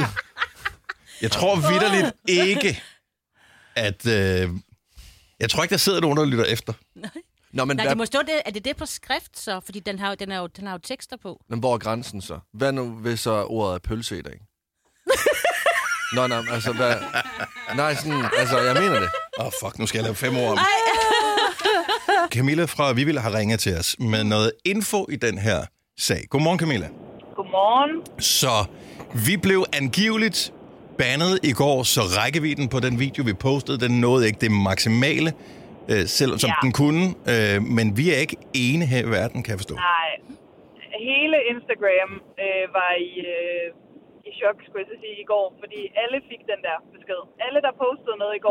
jeg tror vitterligt ikke, at... Øh, jeg tror ikke, der sidder nogen, der lytter efter. Nej, Nå, men Nej hvad... det må stå det. Er det det på skrift så? Fordi den har, den er jo, den har jo tekster på. Men hvor er grænsen så? Hvad nu, hvis så ordet er pølse i dag? Nå, nej, altså hvad... Nej, sådan... Altså, jeg mener det. Åh, oh, fuck, nu skal jeg lave fem år om. Camilla fra Vivild har ringet til os med noget info i den her sag. Godmorgen, Camilla. Godmorgen. Så vi blev angiveligt bandet i går, så rækkevidden på den video, vi postede, den nåede ikke det maksimale, øh, selvom som ja. den kunne. Øh, men vi er ikke ene her i verden, kan jeg forstå. Nej. Hele Instagram øh, var i, øh, i chok, skulle jeg sige, i går, fordi alle fik den der besked. Alle, der postede noget i går,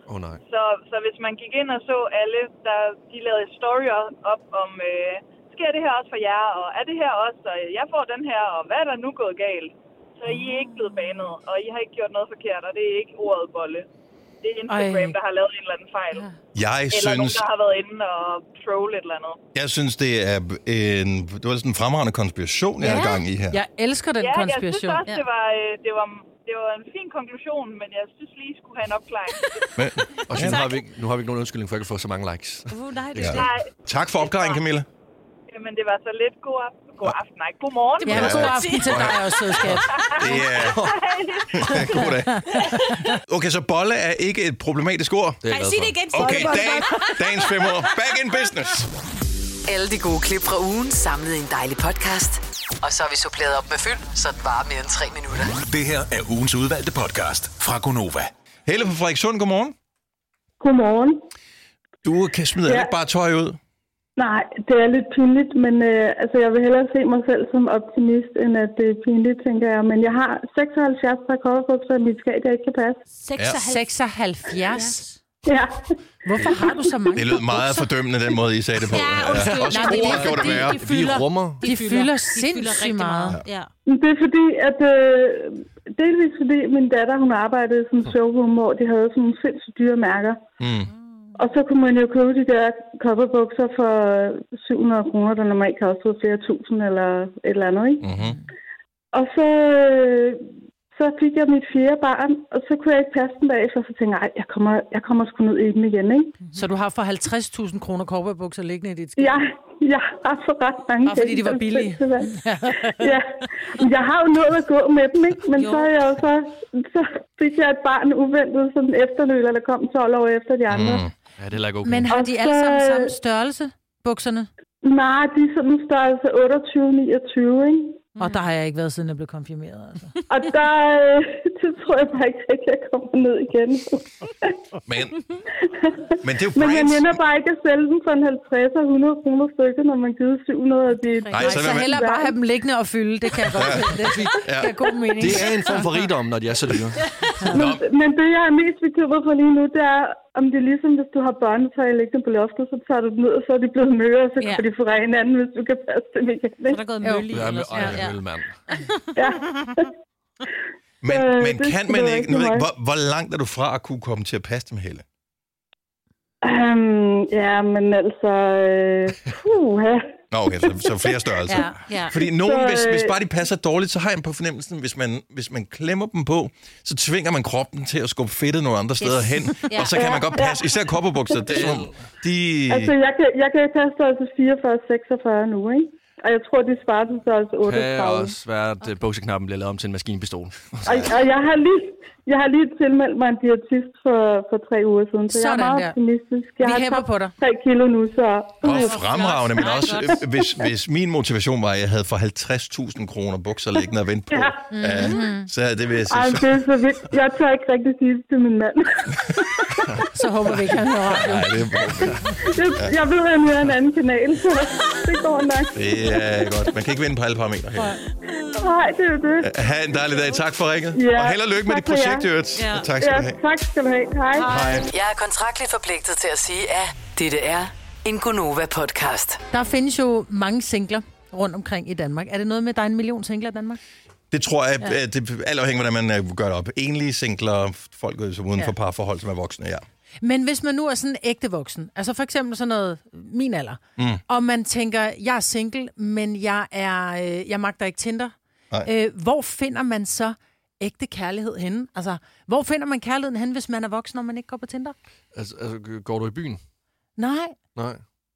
Åh oh, nej. Så, så hvis man gik ind og så alle, der de lavede story op om, øh, sker det her også for jer, og er det her også, og jeg får den her, og hvad er der nu gået galt? Så I er ikke blevet banet, og I har ikke gjort noget forkert, og det er ikke ordet bolle. Det er Instagram, Ej. der har lavet en eller anden fejl. Jeg eller synes... nogen, der har været inde og troll et eller andet. Jeg synes, det er en, det var sådan en fremragende konspiration, ja. jeg er i gang i her. Jeg elsker den ja, konspiration. Ja, jeg synes også, det var, det var, det var en fin konklusion, men jeg synes lige, I skulle have en opklaring. men, og så nu har, vi, nu har vi ikke nogen undskyldning for, at jeg kan få så mange likes. Uh, nej, det ja. Nej. Tak for opklaringen, Camilla. Jamen, det var så lidt god aften. God aften, nej. God morgen. Ja, god aften til dig også, sødskat. Det er... God dag. Okay, så bolle er ikke et problematisk ord? Nej, sig det igen. Okay, dag, dagens fem år. Back in business. Alle de gode klip fra ugen samlet i en dejlig podcast. Og så har vi suppleret op med fyld, så det varer mere end tre minutter. Det her er ugens udvalgte podcast fra Gonova. Helle fra Frederikssund, godmorgen. Godmorgen. Du kan smide ja. ikke bare tøj ud. Nej, det er lidt pinligt, men øh, altså, jeg vil hellere se mig selv som optimist, end at det er pinligt, tænker jeg. Men jeg har seksoghalvfjerds par coverbukser i mit skab, der ikke kan passe. seksoghalvfjerds? Ja. Hvorfor har du så mange? Det lød meget fordømmende, den måde, I sagde det på. Ja, undskyld. Ja. Også ord har gjort det værre. De fylder, vi rummer. De fylder sindssygt meget. Ja. Det er fordi, at øh, delvis fordi min datter, hun arbejdede som showroom, hvor de havde sådan nogle sindssygt dyre mærker. Mm. Og så kunne man jo købe de der kopperbukser for syv hundrede kroner, der normalt kostede flere tusind eller et eller andet, ikke? Mm-hmm. Og så, så fik jeg mit fjerde barn, og så kunne jeg ikke passe den bagefter, så tænkte jeg, jeg kommer, jeg kommer sgu ned i den igen, ikke? Så du har for halvtreds tusind kroner kopperbukser liggende i dit skab? Ja, jeg har for ret mange. Bare fordi de var billige? Ja, jeg har jo nået at gå med dem, ikke? Men jo. så er jeg jo så, så fik jeg et barn uventet, som efterløler, der kom tolv år efter de andre. Mm. Ja, det er like okay. Men har de alle sammen samme størrelse, bukserne? Nej, de er sådan størrelse otteogtyve niogtyve, ikke? Mm. Og der har jeg ikke været, siden jeg blev konfirmeret, altså. Og der, det tror jeg bare ikke rigtig, jeg kommer ned igen. men, men det er jo Men jeg mener bare ikke at sælge dem for en halvtreds og hundrede kroner stykker, når man giver syv hundrede af det. Nej, så, så hellere bare have dem liggende og fylde, det kan jeg godt se. Det ja. er god mening. Det er en form for rigdom, når de er så dyre. men, men det, jeg er mest bekymret for lige nu, det er, om det er ligesom, hvis du har børnetøj liggende på loftet, så tager du dem ned, og så er de blevet møre, og så kan ja. de forræge hinanden, hvis du kan passe dem igen. Så er der gået møl i. Ja, med, ej, ja. møl, ja. Men, men kan man ikke, nu ved ikke hvor, hvor langt er du fra at kunne komme til at passe dem, Helle? Um, ja, men altså... Øh, puh, ja. Nå, okay, så, så flere størrelser. ja, ja. Fordi nogen, så, hvis, hvis bare de passer dårligt, så har jeg på fornemmelsen, hvis man, hvis man klemmer dem på, så tvinger man kroppen til at skubbe fedtet nogle andre steder yes. hen, ja. og så kan ja, man godt passe, ja. især kopperbukser, det er som, de... Altså, jeg kan, jeg kan passe størrelse fireogfyrre seksogfyrre nu, ikke? Og jeg tror, de sparer til størrelse otteogtredive. Det kan også være, at bukseknappen bliver lavet om til en maskinpistol. og, og jeg har lige... Jeg har lige tilmeldt mig en diætist for, for tre uger siden, så sådan jeg er meget der. optimistisk. Jeg Vi har hæpper på dig. tre kilo nu, så... Og fremragende, men også, hvis, hvis min motivation var, at jeg havde for halvtreds tusind kroner bukser liggende og vente på, ja. Mm-hmm. så det vil jeg sige... Ej, det er så vildt. Jeg tør ikke rigtig sige det til min mand. Så håber vi ikke, han hører radio. Nej, det er jeg, jeg ved, at han hører en anden kanal, så det går nok. Det er godt. Man kan ikke vinde på alle parametre her. Nej, det er det. Ha' en dejlig dag. Tak for ringet. Ja, og held og lykke med dit projekt, Jørgens. Ja. Tak skal ja, du have. tak skal du have. Hej. Hej. Jeg er kontraktligt forpligtet til at sige, at dette er en Gonova-podcast. Der findes jo mange singler rundt omkring i Danmark. Er det noget med, at der er en million singler i Danmark? Det tror jeg, ja. det er alt afhængigt, hvordan man gør det op. Enlige singler, folk som uden for ja. parforhold, som er voksne, ja. Men hvis man nu er sådan ægte voksen, altså for eksempel sådan noget, min alder, mm. og man tænker, jeg er single, men jeg er, øh, jeg magter ikke Tinder. Øh, hvor finder man så ægte kærlighed henne? Altså, hvor finder man kærligheden henne, hvis man er voksen, når man ikke går på Tinder? Altså, altså går du i byen? Nej. Nej.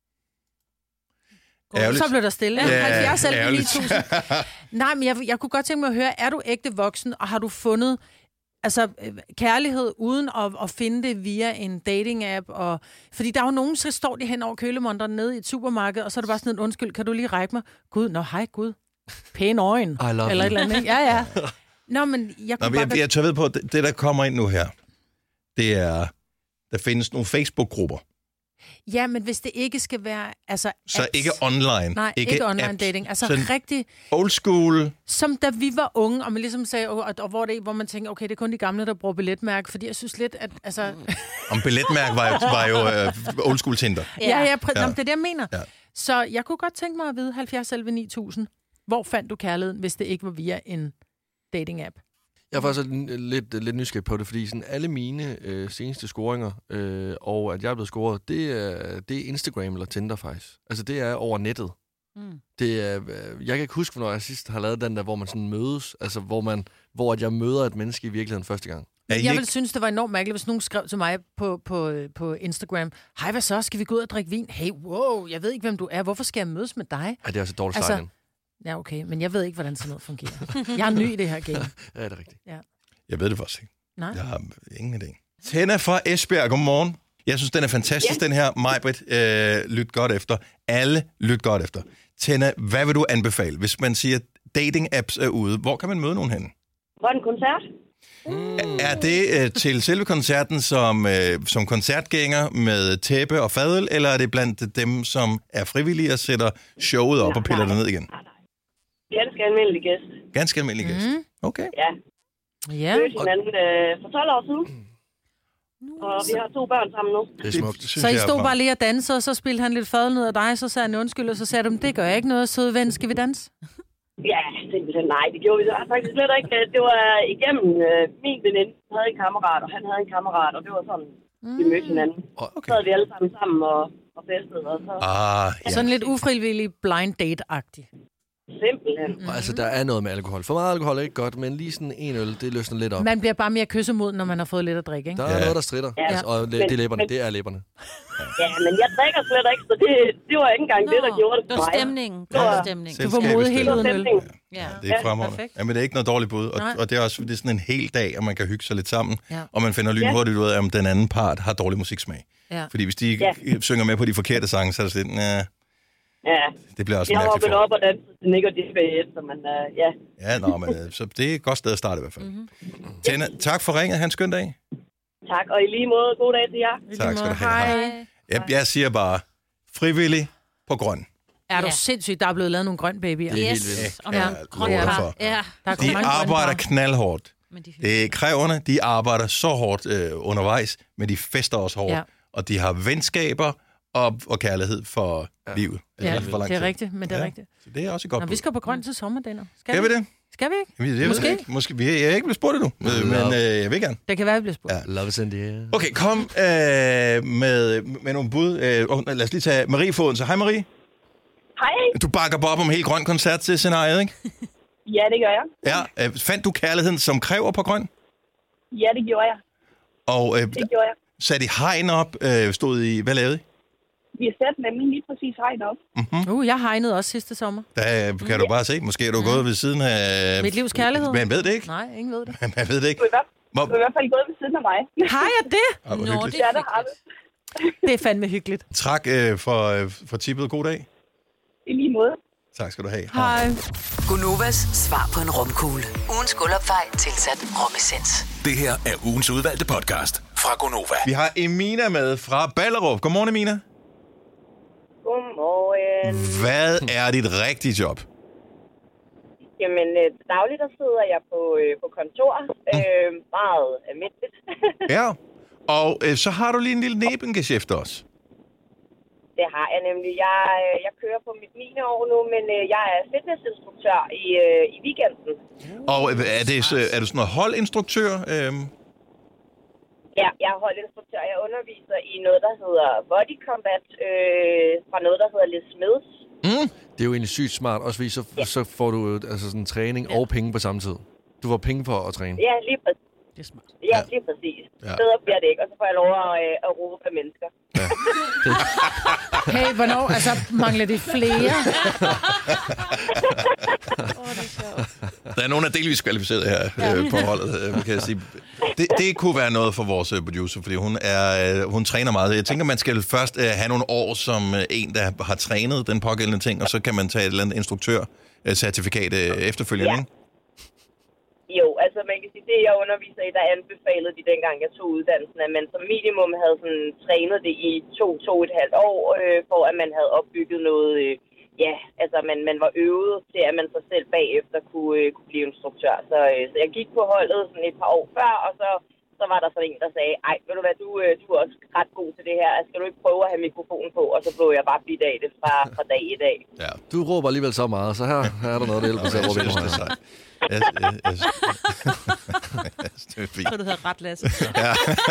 Så blev der stille. Ja, halvfjerds eller ni tusind. Nej, men jeg, jeg kunne godt tænke mig at høre, er du ægte voksen, og har du fundet altså, kærlighed uden at, at finde det via en dating-app? Og, fordi der er jo nogen, så står de hen over kølemonteren nede i et supermarked, og så er det bare sådan en undskyld, kan du lige række mig? Gud, nå hej Gud. Pæne øjne. Eller et eller andet. Ja, ja. Nå, men jeg kunne Nå, bare... Jeg, jeg tør ved på, det, det der kommer ind nu her, det er, der findes nogle Facebook-grupper. Ja, men hvis det ikke skal være... Altså, Så apps. ikke online. Nej, ikke, ikke online apps. Dating. Altså Sådan rigtig... Old school. Som da vi var unge, og man ligesom sagde, og, og hvor, det, hvor man tænker, okay, det er kun de gamle, der bruger billetmærke, fordi jeg synes lidt, at... Altså... Om billetmærke var jo, var jo uh, old school Tinder. Ja, ja, ja, præ- ja. det er det, jeg mener. Ja. Så jeg kunne godt tænke mig at vide, halvfjerds elleve ni tusind, hvor fandt du kærligheden, hvis det ikke var via en dating-app? Jeg er faktisk lidt, lidt nysgerrig på det, fordi sådan alle mine øh, seneste scoringer, øh, og at jeg er blevet scoret, det er, det er Instagram eller Tinder faktisk. Altså det er over nettet. Mm. Det er, øh, jeg kan ikke huske, hvornår jeg sidst har lavet den der, hvor man sådan mødes, altså hvor, man, hvor at jeg møder et menneske i virkeligheden første gang. Jeg ikke... ville synes, det var enormt mærkeligt, hvis nogen skrev til mig på, på, på Instagram, hej, hvad så? Skal vi gå ud og drikke vin? Hey, wow, jeg ved ikke, hvem du er. Hvorfor skal jeg mødes med dig? Ja, det er også et dårligt altså, sejlen. Ja, okay, men jeg ved ikke, hvordan sådan noget fungerer. Jeg er ny i det her game. Ja, det er rigtigt. Ja. Jeg ved det faktisk ikke. Nej. Jeg har ingen idé. Tenna fra Esbjerg, godmorgen. Jeg synes, den er fantastisk, ja. Den her. Majbrit, øh, lyt godt efter. Alle lyt godt efter. Tenna, hvad vil du anbefale, hvis man siger, dating-apps er ude? Hvor kan man møde nogen henne? Hvor en koncert? Mm. Er det øh, til selve koncerten som, øh, som koncertgænger med tæppe og fadøl, eller er det blandt dem, som er frivillige og sætter showet op nej, og piller nej, det ned igen? Nej, nej. Ganske almindelig gæst. Ganske almindelig gæst? Mm. Okay. Ja. Ja. Mødte hinanden øh, for tolv år siden. Og vi har to børn sammen nu. Det er smukt. Så I stod bare lige og dansede, og så spildte han lidt fadøl ned af dig, så sagde han undskyld, og så sagde du, det gør jeg ikke noget, søde ven, skal vi danse? Ja, simpelthen nej, det gjorde vi så faktisk slet ikke. Det var igennem øh, min veninde, havde en kammerat, og han havde en kammerat, og det var sådan, mm. vi mødte hinanden. Okay. Så havde vi alle sammen sammen og, og festede, og så... Ah, ja. Sådan lidt ufrivillig blind date-agtig. Simpelthen. Mm. Og altså, der er noget med alkohol. For meget alkohol er ikke godt, men lige sådan en øl, det løsner lidt op. Man bliver bare mere kyssemod, når man har fået lidt at drikke, ikke? Der er ja. noget, der stritter. Ja. Altså, og det, det er læberne. Men, det er læberne. Ja, men jeg drikker slet ikke, så det, det var ikke engang Nå, det, der gjorde det for mig. Det var stemningen. Det var stemningen. Du får modet helt uden øl. Ja, det er fremragende. Ja, men det er ikke noget dårligt bud. Og, og det er også det er sådan en hel dag, og man kan hygge sig lidt sammen. Ja. Og man finder lynhurtigt ud af, om den anden part har dårlig musiksmag. Ja. Fordi hvis de ja. synger med på de forkerte sange, så er det sådan, ja, ja. Det bliver også jeg mærkeligt. Jeg har hoppet op og danset til Nick og Disney efter, men uh, ja. Ja, nå, men så det er et godt sted at starte i hvert fald. Mm-hmm. Tenna, tak for ringet. Ha' en skøn dag. Tak, og i lige måde, god dag til jer. Tak skal du have. Hej. Jeg, jeg siger bare, frivillig på grøn. Er du ja. sindssygt, der er blevet lavet nogle grøn babyer? Det er yes. helt vildt. Ja, ja, grøn par. Ja. Der de arbejder knaldhårdt. Det er kræverne, de arbejder så hårdt øh, undervejs, men de fester også hårdt. Ja. Og de har venskaber og, og kærlighed for ja. livet. Ja, for lang det er tid. rigtigt, men det er ja. rigtigt. Så det er også et godt Nå, bud. vi skal på grøn til sommer, Denner. Skal, skal vi det? Skal vi ikke? Jamen, det Måske. Ikke. Måske. Vi er, jeg er ikke blevet spurgt endnu, øh, men øh, jeg vil gerne. Det kan være, vi bliver spurgt. Ja. Love is in the air. Okay, kom øh, med, med nogle bud. Øh, lad os lige tage Marie Foden. Så hej Marie. Hej. Du bakker bare op om helt grøn koncert til scenariet, ikke? Ja, det gør jeg. Ja, øh, fandt du kærligheden, som kræver på grøn? Ja, det gjorde jeg. Og øh, det gjorde jeg. Satte I hegn op? Øh, stod I, hvad lavede I? Vi har sat nemlig lige præcis hegn op. Mm-hmm. Uh, jeg hegnede også sidste sommer. Der kan mm. du bare se. Måske er du mm. gået ved siden af... Mit livs kærlighed. Man ved det ikke. Nej, ingen ved det. Man ved det ikke. Du er, Hvor... du er i hvert fald gået ved siden af mig. Har jeg det? Ja, Nå, det er det har det. Det er fandme hyggeligt. Tak øh, for, øh, for tippet. God dag. I lige måde. Tak skal du have. Hej. Gunovas svar på en romkugle. Ugens guldopfej tilsat romessens. Det her er ugens udvalgte podcast fra Gunova. Vi har Emina med fra Ballerup. Godmorgen, Emina. Godmorgen. Hvad er dit rigtige job? Jamen, dagligt der sidder jeg på, øh, på kontor. Mm. Øh, meget almindeligt. Ja, og øh, så har du lige en lille nebengeschæft også. Det har jeg nemlig. Jeg, jeg kører på mit niende år nu, men øh, jeg er fitnessinstruktør i, øh, i weekenden. Og er, det, er du sådan noget holdinstruktør? Øh? Ja, jeg er holdinstruktør. Jeg underviser i noget, der hedder Body Combat, øh, fra noget, der hedder Les Smiths. Mm. Det er jo egentlig sygt smart, også fordi så, ja. så får du altså sådan træning ja. og penge på samme tid. Du får penge for at træne. Ja, lige præcis. Det er smart. Ja, lige præcis. Ja. Bedre bliver det ikke, og så får jeg lov at, øh, at råbe af mennesker. Ja. Hey, hvornår? Altså, mangler det flere? oh, det er Der er nogen, der er delvis kvalificeret her ja. øh, på holdet, øh, kan jeg sige. Det, det kunne være noget for vores producer, fordi hun, er, øh, hun træner meget. Jeg tænker, man skal først øh, have nogle år som øh, en, der har trænet den pågældende ting, og så kan man tage et eller andet instruktør-certifikat øh, efterfølgende, ja. ikke? Jo, altså man kan sige, det jeg underviser i, der anbefalede de dengang, jeg tog uddannelsen, at man som minimum havde sådan, trænet det i to, to et halvt år, øh, for at man havde opbygget noget, øh, ja, altså man, man var øvet til, at man sig selv bagefter kunne, øh, kunne blive instruktør. Så, øh, så jeg gik på holdet sådan et par år før, og så, så var der sådan en, der sagde, ej, ved du hvad, du, øh, du er også ret god til det her, skal du ikke prøve at have mikrofonen på? Og så blev jeg bare bidt af det fra, fra dag i dag. Ja, du råber alligevel så meget, så her, her er der noget, der hjælper til at råbe endnu højere. Jeg, jeg, jeg, det er fint. Så du hedder ret, Lasse. Ja.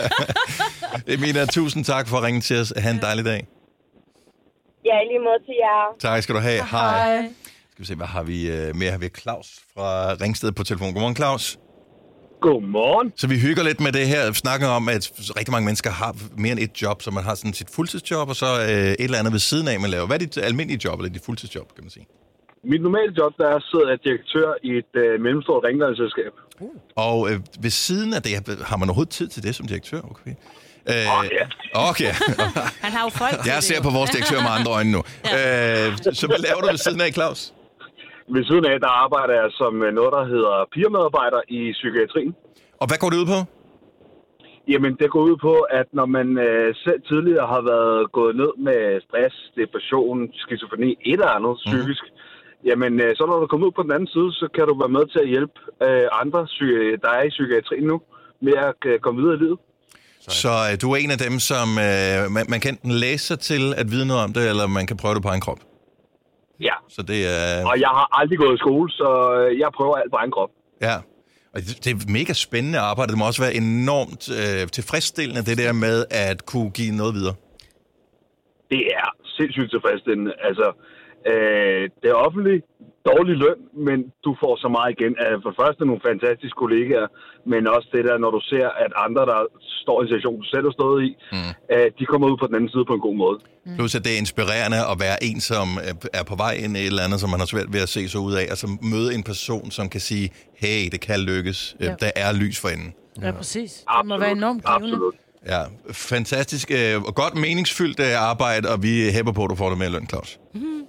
Emina, tusind tak for at ringe til os. Ha' en dejlig dag. Ja, i lige måde til jer. Tak skal du have. Hej. Hej. Skal vi se, hvad har vi uh, mere? Har vi Claus fra Ringsted på telefon. Godmorgen, Claus. Godmorgen. Så vi hygger lidt med det her. Snakker om, at rigtig mange mennesker har mere end et job, så man har sådan sit fuldtidsjob, og så uh, et eller andet ved siden af, man laver. Hvad er dit almindelige job, eller dit fuldtidsjob, kan man sige? Mit normale job, der er sidder jeg direktør i et øh, mellemstort rengøringsselskab. Uh. Og øh, ved siden af det, har man overhovedet tid til det som direktør? Okay. Øh, oh, ja. Okay. Han har jo folk til Jeg det, ser jo. på vores direktør med andre øjne nu. ja. øh, så hvad laver du ved siden af, Claus? Ved siden af, der arbejder jeg som noget, der hedder peer-medarbejder i psykiatrien. Og hvad går det ud på? Jamen, det går ud på, at når man øh, selv tidligere har været gået ned med stress, depression, skizofreni, et eller andet mm. psykisk, jamen, øh, så når du kommer ud på den anden side, så kan du være med til at hjælpe øh, andre, psy- der er i psykiatrien nu, med at øh, komme videre i livet. Så øh, du er en af dem, som øh, man, man kan enten læse sig til at vide noget om det, eller man kan prøve det på egen krop? Ja. Så det er... Og jeg har aldrig gået i skole, så øh, jeg prøver alt på egen krop. Ja. Og det, det er mega spændende arbejde. Det må også være enormt øh, tilfredsstillende, det der med at kunne give noget videre. Det er sindssygt tilfredsstillende. Altså, øh, det er offentligt dårlig løn, men du får så meget igen. Altså, for det første nogle fantastiske kollegaer, men også det der, når du ser, at andre, der står i en situation, du selv har stået i, mm. øh, de kommer ud på den anden side på en god måde. Mm. Plus at det er inspirerende at være en, som er på vej ind i et eller andet, som man har svært ved at se sig ud af, og så møde en person, som kan sige, hey, det kan lykkes. Ja. Der er lys for enden. Ja, ja præcis. Det absolut. Må være enormt givende. Absolut. Ja, fantastisk og godt meningsfyldt arbejde, og vi hæpper på, at du får det med løn, Claus. Mm.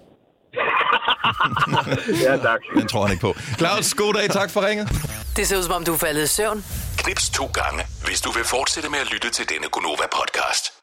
Ja, tak. Den tror han ikke på. Claus, god dag. Tak for ringet. Det ser ud, som om du er faldet i søvn. Knips to gange, hvis du vil fortsætte med at lytte til denne Gonova-podcast.